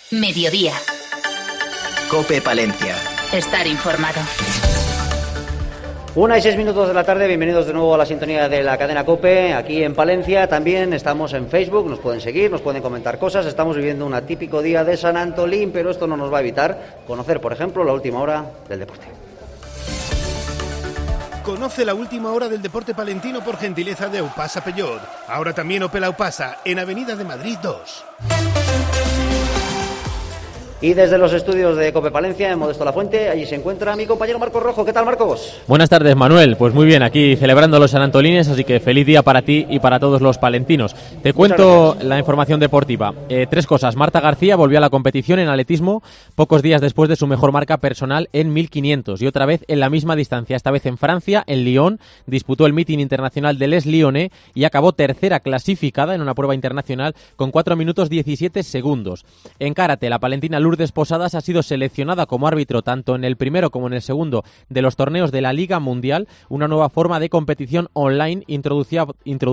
Mediodía. COPE Palencia. Estar informado. 1:06 de la tarde, bienvenidos de nuevo a la sintonía de la cadena COPE, aquí en Palencia. También estamos en Facebook, nos pueden seguir, nos pueden comentar cosas. Estamos viviendo un atípico día de San Antolín, pero esto no nos va a evitar conocer, por ejemplo, la última hora del deporte. Conoce la última hora del deporte palentino por gentileza de Eupasa Peugeot. Ahora también Opel Eupasa, en Avenida de Madrid 2. Y desde los estudios de COPE Palencia, en Modesto La Fuente, allí se encuentra mi compañero Marcos Rojo. ¿Qué tal, Marcos? Buenas tardes, Manuel. Pues muy bien, aquí celebrando los San Antolines, así que feliz día para ti y para todos los palentinos. Te cuento la información deportiva. Tres cosas. Marta García volvió a la competición en atletismo pocos días después de su mejor marca personal en 1500 y otra vez en la misma distancia, esta vez en Francia, en Lyon. Disputó el mítin internacional de Les Lyonnais y acabó tercera clasificada en una prueba internacional con 4 minutos 17 segundos. En karate, la palentina Lourdes Posadas ha sido seleccionada como árbitro tanto en el primero como en el segundo de los torneos de la Liga Mundial, una nueva forma de competición online introducida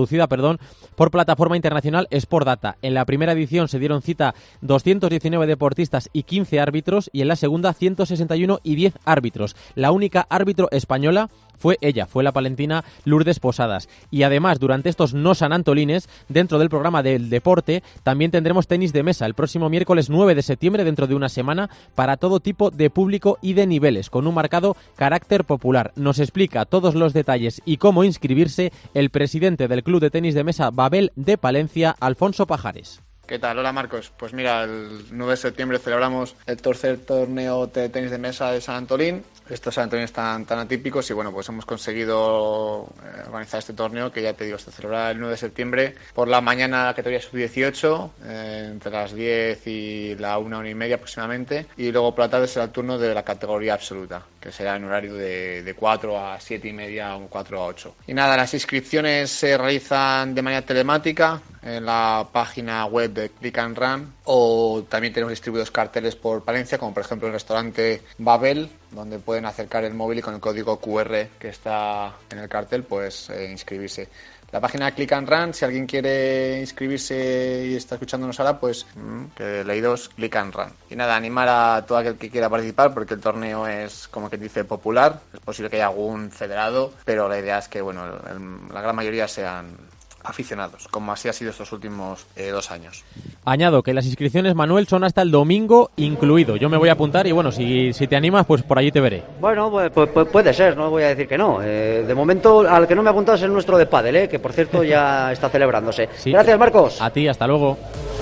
por plataforma internacional Sportdata. En la primera edición se dieron cita 219 deportistas y 15 árbitros y en la segunda 161 y 10 árbitros. La única árbitro española fue la palentina Lourdes Posadas. Y además, durante estos no San Antolines, dentro del programa del deporte, también tendremos tenis de mesa el próximo miércoles 9 de septiembre, dentro de una semana, para todo tipo de público y de niveles, con un marcado carácter popular. Nos explica todos los detalles y cómo inscribirse el presidente del Club de Tenis de Mesa Babel de Palencia, Alfonso Pajares. ¿Qué tal? Hola, Marcos. Pues mira, el 9 de septiembre celebramos el tercer torneo de tenis de mesa de San Antolín. Estos San Antolín tan atípicos y bueno, pues hemos conseguido organizar este torneo que ya te digo, se celebrará el 9 de septiembre por la mañana, la categoría sub-18, entre las 10 y la 1:30 aproximadamente, y luego por la tarde será el turno de la categoría absoluta, que será en horario de 4 a 7:30 o 4 a 8. Y nada, las inscripciones se realizan de manera telemática en la página web de Click and Run, o también tenemos distribuidos carteles por Palencia, como por ejemplo el restaurante Babel, donde pueden acercar el móvil y con el código QR que está en el cartel, pues inscribirse. La página Click and Run, si alguien quiere inscribirse y está escuchándonos ahora, pues que leídos Click and Run. Y nada, animar a todo aquel que quiera participar, porque el torneo es, como que dice, popular. Es posible que haya algún federado, pero la idea es que bueno, la gran mayoría sean aficionados, como así ha sido estos últimos 2 años. Añado que las inscripciones, Manuel, son hasta el domingo incluido. Yo me voy a apuntar y bueno, si te animas, pues por allí te veré. Bueno, pues puede ser, no voy a decir que no. De momento, al que no me ha apuntado es el nuestro de pádel, que por cierto ya está celebrándose. Sí. Gracias, Marcos. A ti, hasta luego.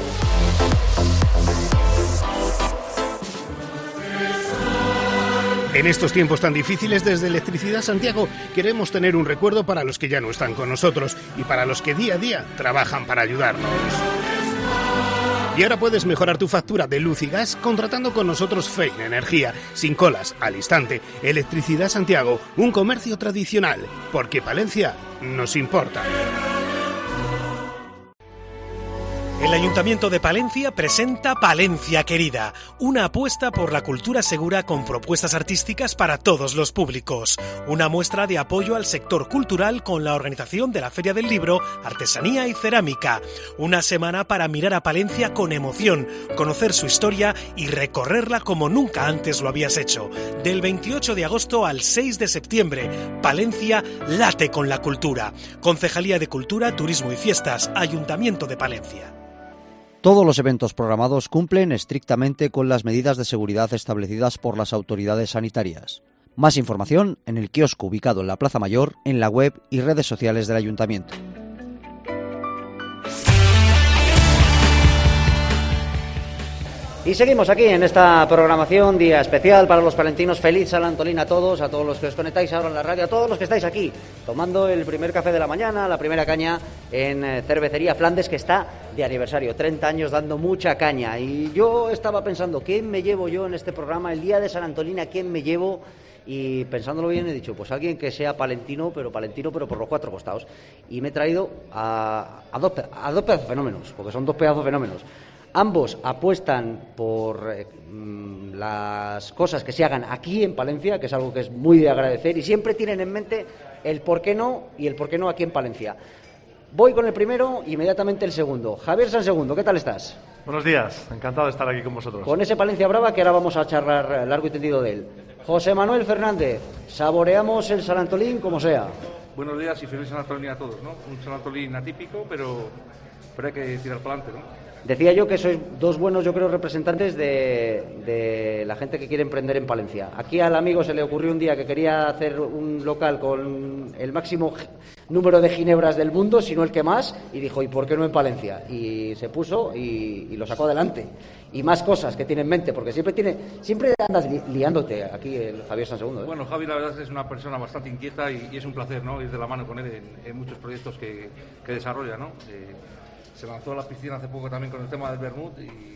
En estos tiempos tan difíciles, desde Electricidad Santiago queremos tener un recuerdo para los que ya no están con nosotros y para los que día a día trabajan para ayudarnos. Y ahora puedes mejorar tu factura de luz y gas contratando con nosotros Fein Energía, sin colas, al instante. Electricidad Santiago, un comercio tradicional, porque Palencia nos importa. El Ayuntamiento de Palencia presenta Palencia Querida, una apuesta por la cultura segura con propuestas artísticas para todos los públicos. Una muestra de apoyo al sector cultural con la organización de la Feria del Libro, Artesanía y Cerámica. Una semana para mirar a Palencia con emoción, conocer su historia y recorrerla como nunca antes lo habías hecho. Del 28 de agosto al 6 de septiembre, Palencia late con la cultura. Concejalía de Cultura, Turismo y Fiestas, Ayuntamiento de Palencia. Todos los eventos programados cumplen estrictamente con las medidas de seguridad establecidas por las autoridades sanitarias. Más información en el kiosco ubicado en la Plaza Mayor, en la web y redes sociales del Ayuntamiento. Y seguimos aquí en esta programación, día especial para los palentinos. Feliz San Antolín a todos los que os conectáis ahora en la radio, a todos los que estáis aquí tomando el primer café de la mañana, la primera caña en Cervecería Flandes, que está de aniversario, 30 años dando mucha caña. Y yo estaba pensando, ¿quién me llevo yo en este programa? El día de San Antolín, ¿a quién me llevo? Y pensándolo bien he dicho, pues alguien que sea palentino, pero por los 4 costados. Y me he traído a dos pedazos fenómenos, porque son 2 pedazos fenómenos. Ambos apuestan por las cosas que se hagan aquí en Palencia, que es algo que es muy de agradecer, y siempre tienen en mente el por qué no y el por qué no aquí en Palencia. Voy con el primero, inmediatamente el segundo. Javier Sansegundo, ¿qué tal estás? Buenos días, encantado de estar aquí con vosotros. Con ese Palencia Brava que ahora vamos a charlar largo y tendido de él. José Manuel Fernández, saboreamos el San Antolín como sea. Buenos días y feliz San Antolín a todos, ¿no? Un San Antolín atípico, pero hay que tirar para adelante, ¿no? Decía yo que sois dos buenos, yo creo, representantes de la gente que quiere emprender en Palencia. Aquí al amigo se le ocurrió un día que quería hacer un local con el máximo número de ginebras del mundo, si no el que más, y dijo, ¿y por qué no en Palencia? Y se puso y lo sacó adelante. Y más cosas que tiene en mente, porque siempre andas liándote aquí el Javier Sansegundo, ¿eh? Bueno, Javi, la verdad es una persona bastante inquieta y es un placer, ¿no?, ir de la mano con él en muchos proyectos que desarrolla, ¿no? Se lanzó a la piscina hace poco también con el tema del vermut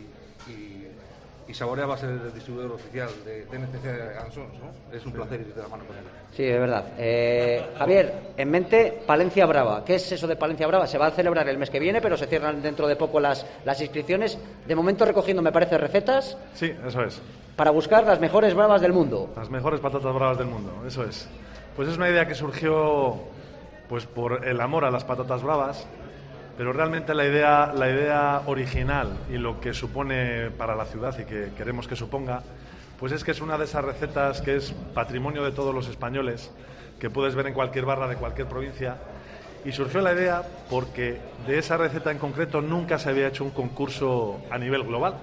y Saborea va a ser el distribuidor oficial de NTC Ansons, ¿no? Es un placer ir de la mano con él. Sí, es verdad. Javier, en mente, Palencia Brava. ¿Qué es eso de Palencia Brava? Se va a celebrar el mes que viene, pero se cierran dentro de poco las inscripciones. De momento recogiendo, me parece, recetas. Sí, eso es. Para buscar las mejores bravas del mundo. Las mejores patatas bravas del mundo, eso es. Pues es una idea que surgió pues por el amor a las patatas bravas. Pero realmente la idea original y lo que supone para la ciudad y que queremos que suponga, pues es que es una de esas recetas que es patrimonio de todos los españoles, que puedes ver en cualquier barra de cualquier provincia. Y surgió la idea porque de esa receta en concreto nunca se había hecho un concurso a nivel global.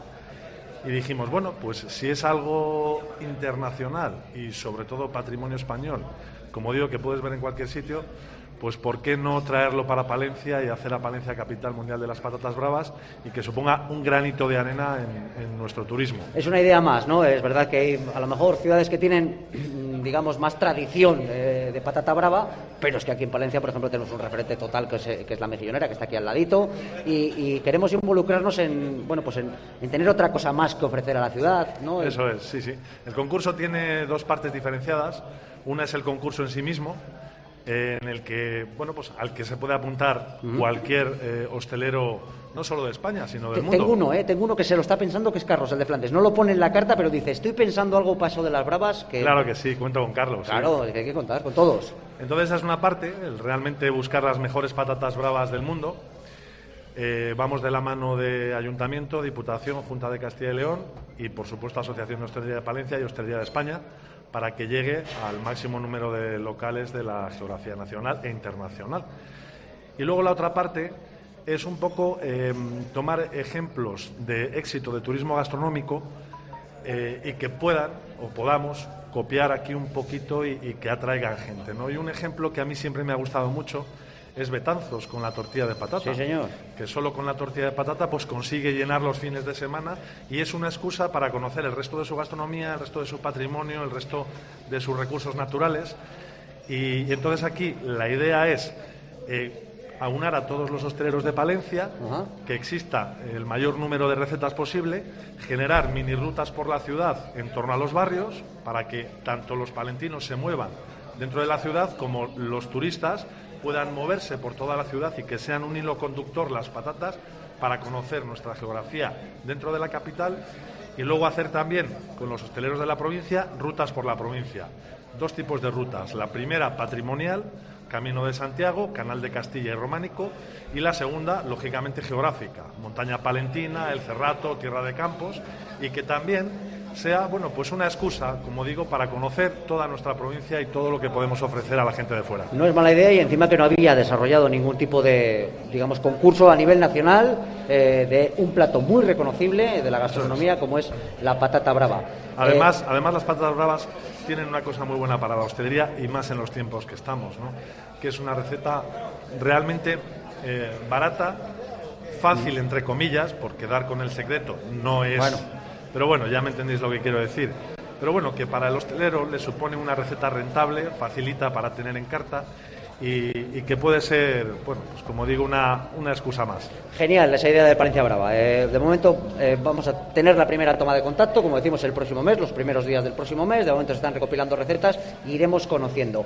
Y dijimos, bueno, pues si es algo internacional y sobre todo patrimonio español, como digo, que puedes ver en cualquier sitio, pues ¿por qué no traerlo para Palencia y hacer a Palencia capital mundial de las patatas bravas y que suponga un granito de arena en nuestro turismo? Es una idea más, ¿no? Es verdad que hay a lo mejor ciudades que tienen, digamos, más tradición de patata brava, pero es que aquí en Palencia, por ejemplo, tenemos un referente total que es la Mejillonera, que está aquí al ladito, y queremos involucrarnos en tener otra cosa más que ofrecer a la ciudad, ¿no? Eso es, sí, sí. El concurso tiene dos partes diferenciadas. Una es el concurso en sí mismo, en el que, bueno, pues al que se puede apuntar cualquier hostelero, no solo de España, sino del mundo. Tengo uno que se lo está pensando, que es Carlos, el de Flandes. No lo pone en la carta, pero dice, estoy pensando algo paso de las bravas. Claro que sí, cuento con Carlos. Claro, sí. Hay que contar con todos. Entonces esa es una parte, el realmente buscar las mejores patatas bravas del mundo. Vamos de la mano de Ayuntamiento, Diputación, Junta de Castilla y León y, por supuesto, Asociación de Hostelería de Palencia y Hostelería de España, para que llegue al máximo número de locales de la geografía nacional e internacional. Y luego la otra parte es un poco tomar ejemplos de éxito de turismo gastronómico y que puedan o podamos copiar aquí un poquito y que atraigan gente, ¿no? Y un ejemplo que a mí siempre me ha gustado mucho es Betanzos con la tortilla de patata. Sí, señor. Que solo con la tortilla de patata pues consigue llenar los fines de semana y es una excusa para conocer el resto de su gastronomía, el resto de su patrimonio, el resto de sus recursos naturales. Y entonces aquí la idea es aunar a todos los hosteleros de Palencia, que exista el mayor número de recetas posible, generar mini rutas por la ciudad en torno a los barrios para que tanto los palentinos se muevan dentro de la ciudad como los turistas puedan moverse por toda la ciudad y que sean un hilo conductor las patatas para conocer nuestra geografía dentro de la capital y luego hacer también con los hosteleros de la provincia rutas por la provincia. Dos tipos de rutas. La primera, patrimonial, Camino de Santiago, Canal de Castilla y Románico, y la segunda, lógicamente, geográfica, Montaña Palentina, El Cerrato, Tierra de Campos, y que también sea, bueno, pues una excusa, como digo, para conocer toda nuestra provincia y todo lo que podemos ofrecer a la gente de fuera. No es mala idea y encima que no había desarrollado ningún tipo de, digamos, concurso a nivel nacional de un plato muy reconocible de la gastronomía como es la patata brava. Además las patatas bravas tienen una cosa muy buena para la hostelería y más en los tiempos que estamos, ¿no? Que es una receta realmente barata, fácil entre comillas, porque dar con el secreto no es... Bueno. Pero bueno, ya me entendéis lo que quiero decir. Pero bueno, que para el hostelero le supone una receta rentable, facilita para tener en carta y que puede ser, bueno, pues como digo, una excusa más. Genial esa idea de Palencia Brava. De momento vamos a tener la primera toma de contacto, como decimos, el próximo mes, los primeros días del próximo mes. De momento se están recopilando recetas e iremos conociendo.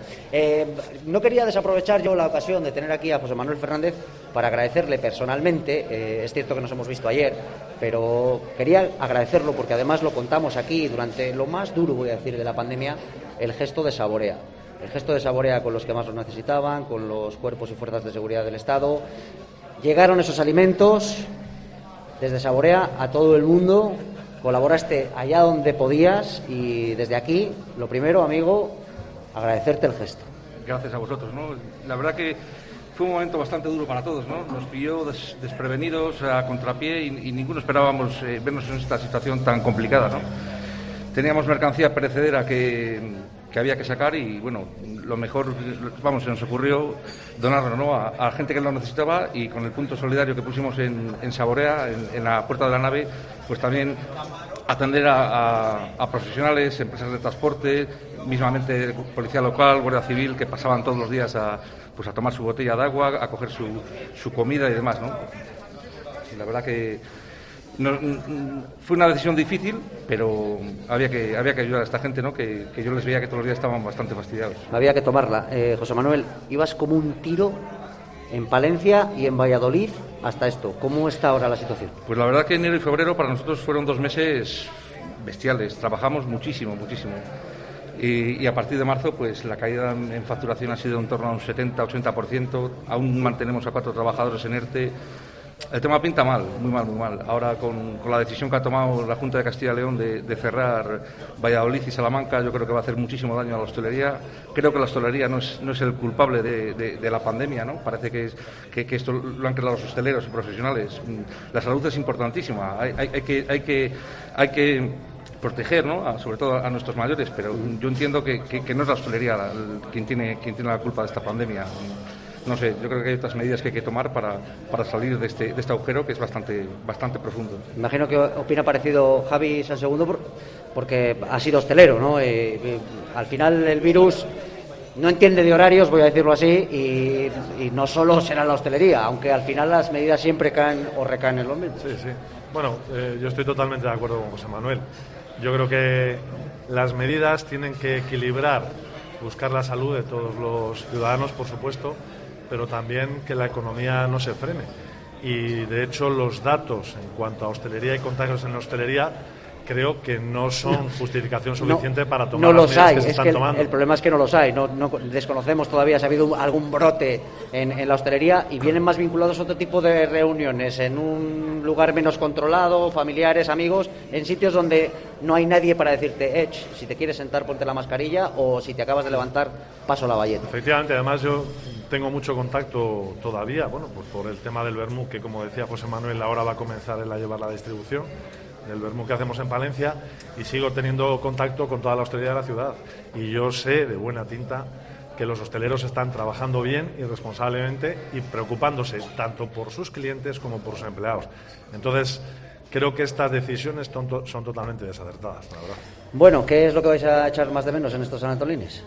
No quería desaprovechar yo la ocasión de tener aquí a José Manuel Fernández para agradecerle personalmente. Es cierto que nos hemos visto ayer, pero quería agradecerlo porque además lo contamos aquí durante lo más duro, voy a decir, de la pandemia, el gesto de Saborea. el gesto de Saborea con los que más lo necesitaban, con los cuerpos y fuerzas de seguridad del Estado. Llegaron esos alimentos desde Saborea a todo el mundo, colaboraste allá donde podías y desde aquí, lo primero, amigo, agradecerte el gesto. Gracias a vosotros, ¿no? La verdad que fue un momento bastante duro para todos, ¿no? Nos pilló desprevenidos, a contrapié y ninguno esperábamos vernos en esta situación tan complicada, ¿no? Teníamos mercancía perecedera que había que sacar y, bueno, lo mejor, se nos ocurrió donarlo, ¿no? a gente que lo necesitaba, y con el punto solidario que pusimos en Saborea, en la puerta de la nave, pues también atender a profesionales, empresas de transporte, mismamente policía local, guardia civil, que pasaban todos los días a tomar su botella de agua, a coger su comida y demás, ¿no? Y la verdad que fue una decisión difícil, pero había que ayudar a esta gente, ¿no? Que yo les veía que todos los días estaban bastante fastidiados. Había que tomarla. José Manuel, ibas como un tiro en Palencia y en Valladolid hasta esto. ¿Cómo está ahora la situación? Pues la verdad que enero y febrero para nosotros fueron 2 meses bestiales. Trabajamos muchísimo. Y a partir de marzo, pues la caída en facturación ha sido en torno a un 70-80%. Aún mantenemos a 4 trabajadores en ERTE. El tema pinta mal, muy mal. Ahora con la decisión que ha tomado la Junta de Castilla y León de cerrar Valladolid y Salamanca, yo creo que va a hacer muchísimo daño a la hostelería. Creo que la hostelería no es el culpable de la pandemia, ¿no? Parece que esto lo han creado los hosteleros y profesionales. La salud es importantísima. Hay que proteger, ¿no? Sobre todo a nuestros mayores, pero yo entiendo que no es la hostelería quien tiene la culpa de esta pandemia. No sé, yo creo que hay otras medidas que hay que tomar para salir de este agujero que es bastante profundo. Imagino que opina parecido Javi Sansegundo porque ha sido hostelero, ¿no? Al final el virus no entiende de horarios, voy a decirlo así, y no solo será la hostelería, aunque al final las medidas siempre caen o recaen en los mismos. Sí. Bueno, yo estoy totalmente de acuerdo con José Manuel. Yo creo que las medidas tienen que equilibrar, buscar la salud de todos los ciudadanos, por supuesto, pero también que la economía no se frene. Y de hecho los datos en cuanto a hostelería y contagios en la hostelería creo que no son justificación suficiente para tomar las medidas que se están tomando. El problema es que no los hay, no desconocemos todavía si ha habido algún brote en la hostelería, y vienen más vinculados a otro tipo de reuniones, en un lugar menos controlado, familiares, amigos, en sitios donde no hay nadie para decirte, si te quieres sentar ponte la mascarilla, o si te acabas de levantar paso la bayeta. Efectivamente, además yo tengo mucho contacto todavía, pues por el tema del vermú, que como decía José Manuel, ahora va a comenzar él a llevar la distribución del vermú que hacemos en Palencia, y sigo teniendo contacto con toda la hostelería de la ciudad, y yo sé de buena tinta que los hosteleros están trabajando bien y responsablemente y preocupándose tanto por sus clientes como por sus empleados. Entonces creo que estas decisiones son totalmente desacertadas, la verdad. Bueno, ¿qué es lo que vais a echar más de menos en estos sanantolines?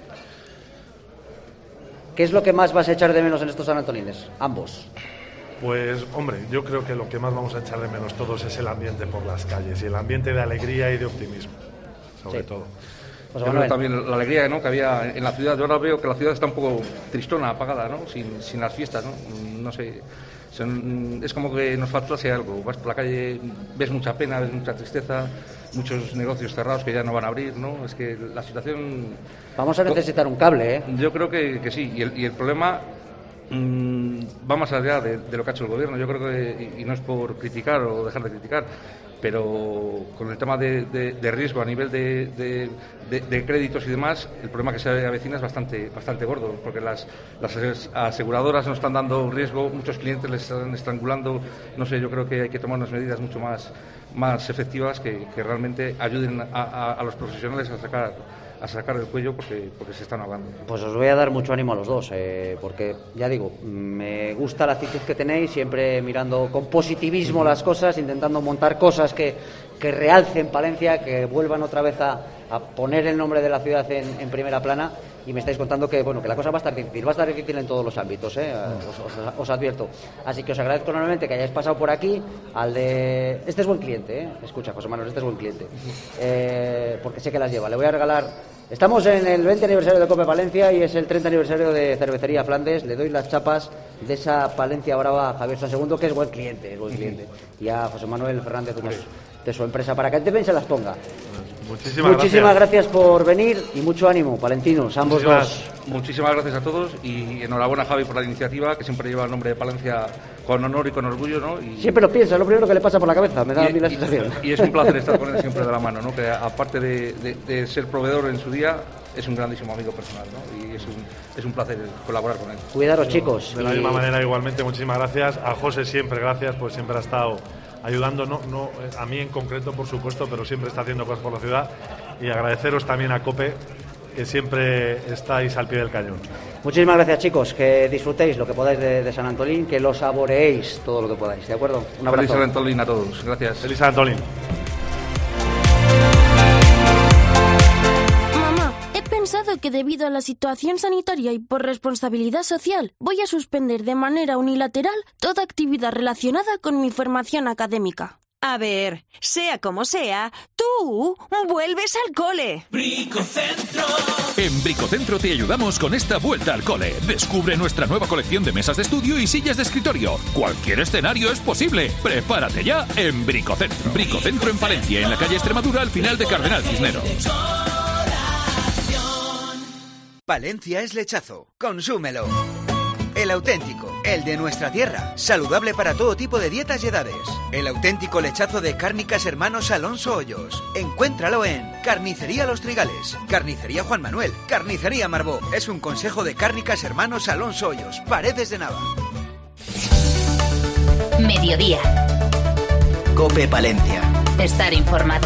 ¿Qué es lo que más vas a echar de menos en estos sanantolines? Ambos. Pues, hombre, yo creo que lo que más vamos a echar de menos todos es el ambiente por las calles, y el ambiente de alegría y de optimismo, sobre todo. Yo creo también la alegría, ¿no?, que había en la ciudad. Yo ahora veo que la ciudad está un poco tristona, apagada, ¿no?, sin las fiestas, ¿no? No sé, es como que nos faltase algo. Vas por la calle, ves mucha pena, ves mucha tristeza, muchos negocios cerrados que ya no van a abrir, ¿no? Es que la situación... Vamos a necesitar un cable, ¿eh? Yo creo que sí, y el problema va más allá de lo que ha hecho el gobierno. Yo creo que, y no es por criticar o dejar de criticar, pero con el tema de riesgo a nivel de créditos y demás, el problema que se avecina es bastante gordo, porque las aseguradoras no están dando riesgo, muchos clientes les están estrangulando. No sé, yo creo que hay que tomar unas medidas mucho más efectivas que realmente ayuden a los profesionales a sacar el cuello porque se están ahogando. Pues os voy a dar mucho ánimo a los dos, porque ya digo, me gusta la actitud que tenéis, siempre mirando con positivismo las cosas, intentando montar cosas que realcen Palencia, que vuelvan otra vez a poner el nombre de la ciudad en primera plana. Y me estáis contando que la cosa va a estar difícil en todos los ámbitos, os advierto. Así que os agradezco enormemente que hayáis pasado por aquí. Este es buen cliente, escucha, José Manuel, este es buen cliente, porque sé que las lleva. Le voy a regalar. Estamos en el 20 aniversario de Cope Palencia y es el 30 aniversario de Cervecería Flandes. Le doy las chapas de esa Palencia Brava a Javier Sansegundo, que es buen cliente, Y a José Manuel Fernández de su empresa, para que también se las ponga. Muchísimas gracias por venir y mucho ánimo, palentinos, ambos dos. Muchísimas gracias a todos y enhorabuena, Javi, por la iniciativa, que siempre lleva el nombre de Palencia con honor y con orgullo, ¿no? Y siempre lo piensa, es lo primero que le pasa por la cabeza, me da a mí la sensación. Y es un placer estar con él siempre de la mano, ¿no? Que aparte de ser proveedor en su día, es un grandísimo amigo personal, ¿no? Y es un placer colaborar con él. Cuidaros, chicos. De la misma manera, igualmente, muchísimas gracias. A José siempre gracias, pues siempre ha estado ayudando, no a mí en concreto, por supuesto, pero siempre está haciendo cosas por la ciudad. Y agradeceros también a COPE, que siempre estáis al pie del cañón. Muchísimas gracias, chicos, que disfrutéis lo que podáis de San Antolín, que lo saboreéis todo lo que podáis, ¿de acuerdo? Un abrazo. Feliz San Antolín a todos, gracias. Feliz San Antolín. He pensado que debido a la situación sanitaria y por responsabilidad social, voy a suspender de manera unilateral toda actividad relacionada con mi formación académica. A ver, sea como sea, tú vuelves al cole. Bricocentro. En Bricocentro te ayudamos con esta vuelta al cole. Descubre nuestra nueva colección de mesas de estudio y sillas de escritorio. Cualquier escenario es posible. Prepárate ya en Bricocentro. Bricocentro en Palencia, en la calle Extremadura, al final de Cardenal Cisneros. Palencia es lechazo. Consúmelo. El auténtico, el de nuestra tierra, saludable para todo tipo de dietas y edades. El auténtico lechazo de Cárnicas Hermanos Alonso Hoyos. Encuéntralo en Carnicería Los Trigales, Carnicería Juan Manuel, Carnicería Marbó. Es un consejo de Cárnicas Hermanos Alonso Hoyos, Paredes de Nava. Mediodía. COPE Palencia. Estar informado.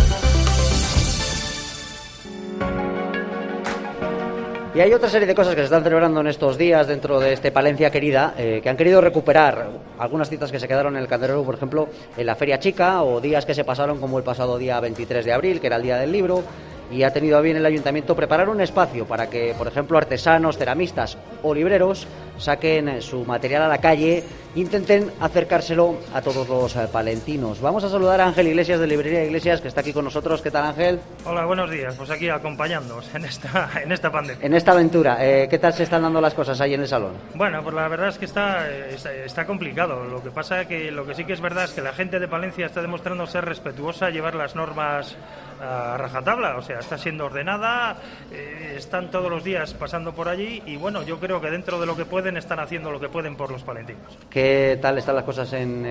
Y hay otra serie de cosas que se están celebrando en estos días dentro de este Palencia querida, que han querido recuperar algunas citas que se quedaron en el Candelero, por ejemplo, en la Feria Chica, o días que se pasaron como el pasado día 23 de abril, que era el Día del Libro, y ha tenido a bien el Ayuntamiento preparar un espacio para que, por ejemplo, artesanos, ceramistas o libreros saquen su material a la calle, intenten acercárselo a todos los palentinos. Vamos a saludar a Ángel Iglesias de Librería Iglesias, que está aquí con nosotros. ¿Qué tal, Ángel? Hola, buenos días. Pues aquí acompañándonos en esta pandemia. En esta aventura. ¿Qué tal se están dando las cosas ahí en el salón? Bueno, pues la verdad es que está complicado. Lo que pasa que lo que sí que es verdad es que la gente de Palencia está demostrando ser respetuosa, llevar las normas a rajatabla, o sea, está siendo ordenada, están todos los días pasando por allí y bueno, yo creo que dentro de lo que pueden están haciendo lo que pueden por los palentinos. ¿Qué tal están las cosas en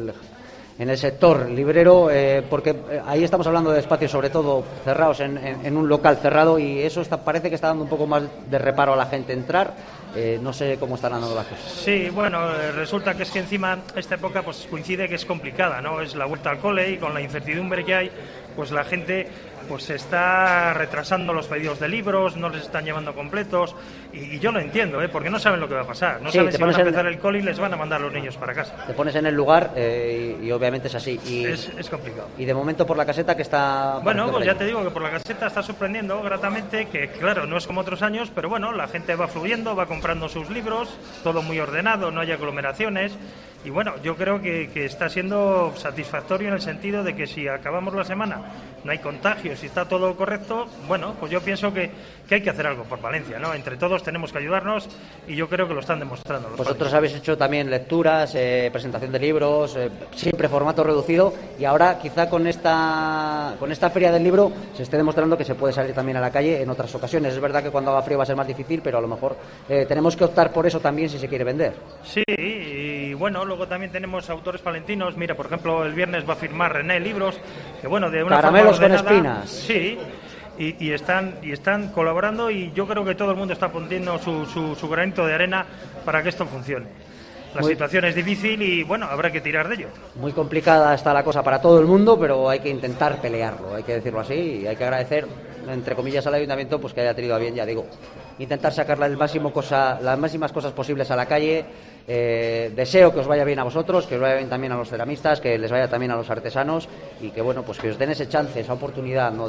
el sector librero? Porque ahí estamos hablando de espacios sobre todo cerrados en un local cerrado y eso parece que está dando un poco más de reparo a la gente entrar. No sé cómo están andando las cosas. Sí, bueno, resulta que es que encima esta época pues coincide que es complicada, ¿no? Es la vuelta al cole y con la incertidumbre que hay, pues la gente pues se está retrasando los pedidos de libros, no les están llevando completos y yo lo entiendo, porque no saben lo que va a pasar, no saben si van a empezar el cole y les van a mandar los niños para casa. Te pones en el lugar y obviamente es así. Es complicado. Y de momento por la caseta que está... Bueno, pues ya te digo que por la caseta está sorprendiendo gratamente, que claro, no es como otros años, pero bueno, la gente va fluyendo, va comprando sus libros, todo muy ordenado, no hay aglomeraciones. Y bueno, yo creo que está siendo satisfactorio en el sentido de que si acabamos la semana no hay contagios, si está todo correcto, bueno, pues yo pienso que hay que hacer algo por Valencia, ¿no? Entre todos tenemos que ayudarnos y yo creo que lo están demostrando. Vosotros habéis hecho también lecturas, presentación de libros, siempre formato reducido y ahora quizá con esta feria del libro se esté demostrando que se puede salir también a la calle en otras ocasiones. Es verdad que cuando haga frío va a ser más difícil, pero a lo mejor tenemos que optar por eso también si se quiere vender. Sí, y bueno, luego también tenemos autores palentinos. Mira, por ejemplo, el viernes va a firmar René libros, que bueno, de una Caramelos forma ordenada, con espinas. Sí, y están colaborando y yo creo que todo el mundo está poniendo su granito de arena para que esto funcione. La situación es difícil y bueno, habrá que tirar de ello. Muy complicada está la cosa para todo el mundo, pero hay que intentar pelearlo, hay que decirlo así, y hay que agradecer, entre comillas, al Ayuntamiento pues que haya tenido a bien, ya digo, intentar sacar las máximas cosas posibles a la calle. Deseo que os vaya bien a vosotros, que os vaya bien también a los ceramistas, que les vaya también a los artesanos y que bueno, pues que os den ese chance, esa oportunidad, ¿no?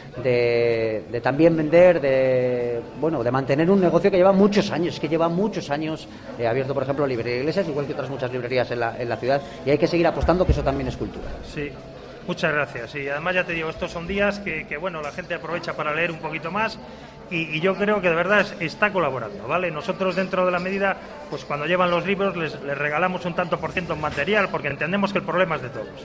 de también vender, de mantener un negocio que lleva muchos años, abierto, por ejemplo, Librería Iglesias, igual que otras muchas librerías en la ciudad, y hay que seguir apostando, que eso también es cultura. Sí. Muchas gracias. Y además ya te digo, estos son días que bueno, la gente aprovecha para leer un poquito más y yo creo que de verdad está colaborando, ¿vale? Nosotros dentro de la medida, pues cuando llevan los libros les regalamos un tanto por ciento en material porque entendemos que el problema es de todos.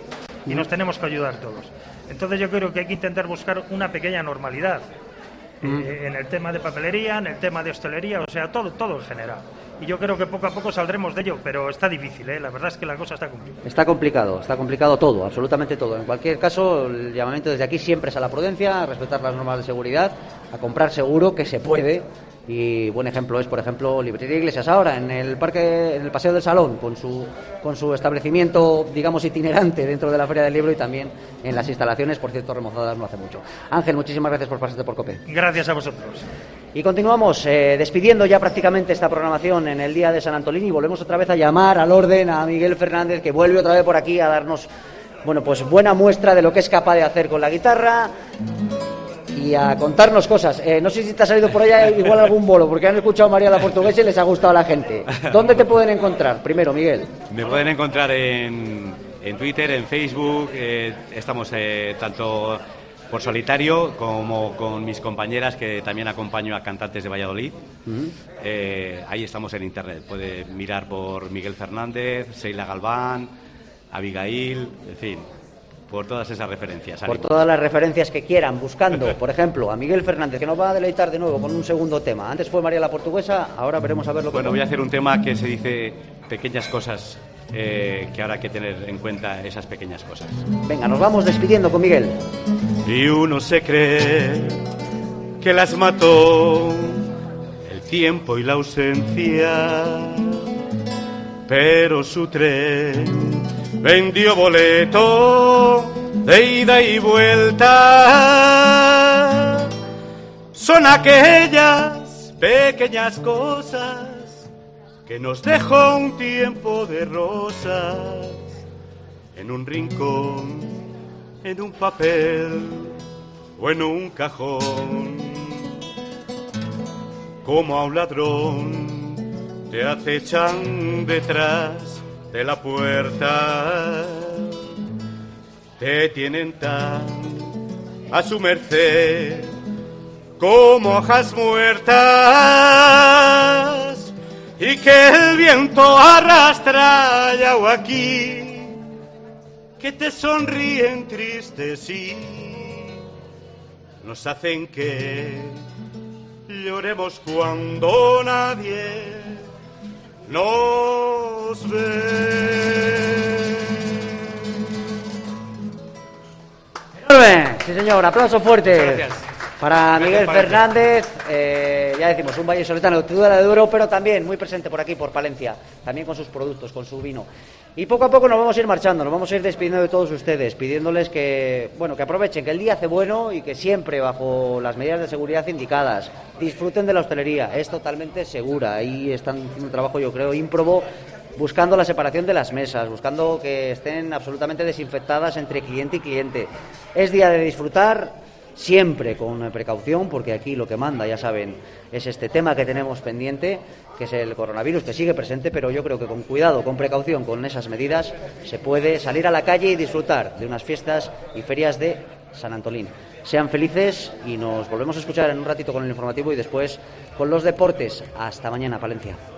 y nos tenemos que ayudar todos. Entonces yo creo que hay que intentar buscar una pequeña normalidad en el tema de papelería, en el tema de hostelería, o sea, todo en general. Y yo creo que poco a poco saldremos de ello, pero está difícil, la verdad es que la cosa está complicada. Está complicado todo, absolutamente todo. En cualquier caso, el llamamiento desde aquí siempre es a la prudencia, a respetar las normas de seguridad, a comprar seguro, que se puede. Y buen ejemplo es, por ejemplo, Librería Iglesias ahora en el parque, en el Paseo del Salón, con su establecimiento, digamos, itinerante dentro de la Feria del Libro, y también en las instalaciones, por cierto, remozadas no hace mucho. Ángel, muchísimas gracias por pasarte por COPE. Gracias a vosotros. Y continuamos despidiendo ya prácticamente esta programación en el día de San Antolín, y volvemos otra vez a llamar al orden a Miguel Fernández, que vuelve otra vez por aquí a darnos, bueno, pues buena muestra de lo que es capaz de hacer con la guitarra y a contarnos cosas. No sé si te ha salido por allá igual algún bolo, porque han escuchado a María la Portuguesa y les ha gustado a la gente. ¿Dónde te pueden encontrar? Primero, Miguel. Me pueden encontrar en Twitter, en Facebook. Estamos tanto por solitario como con mis compañeras, que también acompaño a cantantes de Valladolid. Ahí estamos en internet. Puede mirar por Miguel Fernández, Seila Galván, Abigail, en fin, por todas esas referencias. Por todas las referencias que quieran, buscando, por ejemplo, a Miguel Fernández, que nos va a deleitar de nuevo con un segundo tema. Antes fue María la Portuguesa, ahora veremos a ver lo que... Bueno, voy a hacer un tema que se dice pequeñas cosas, que ahora hay que tener en cuenta esas pequeñas cosas. Venga, nos vamos despidiendo con Miguel. Y uno se cree que las mató el tiempo y la ausencia, pero su tren vendió boleto de ida y vuelta. Son aquellas pequeñas cosas que nos dejó un tiempo de rosas en un rincón, en un papel o en un cajón. Como a un ladrón te acechan detrás de la puerta, te tienen tan a su merced como hojas muertas, y que el viento arrastra allá o aquí, que te sonríen tristes y nos hacen que lloremos cuando nadie nos ve. Enorme, sí señor, aplauso fuerte. Gracias. Para Miguel Fernández, ya decimos, un vallisoletano de duda de duro, pero también muy presente por aquí, por Palencia, también con sus productos, con su vino. Y poco a poco nos vamos a ir marchando, nos vamos a ir despidiendo de todos ustedes, pidiéndoles que, bueno, que aprovechen, que el día hace bueno y que siempre bajo las medidas de seguridad indicadas. Disfruten de la hostelería, es totalmente segura. Ahí están haciendo un trabajo, yo creo, ímprobo, buscando la separación de las mesas, buscando que estén absolutamente desinfectadas entre cliente y cliente. Es día de disfrutar, siempre con precaución, porque aquí lo que manda, ya saben, es este tema que tenemos pendiente, que es el coronavirus, que sigue presente, pero yo creo que con cuidado, con precaución, con esas medidas, se puede salir a la calle y disfrutar de unas fiestas y ferias de San Antolín. Sean felices y nos volvemos a escuchar en un ratito con el informativo y después con los deportes. Hasta mañana, Palencia.